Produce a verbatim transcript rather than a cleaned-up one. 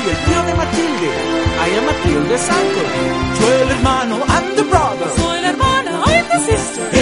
el tío de Matilde. I am Matilde's uncle. Yo el hermano, I'm the brother. Soy la hermana, I'm the sister.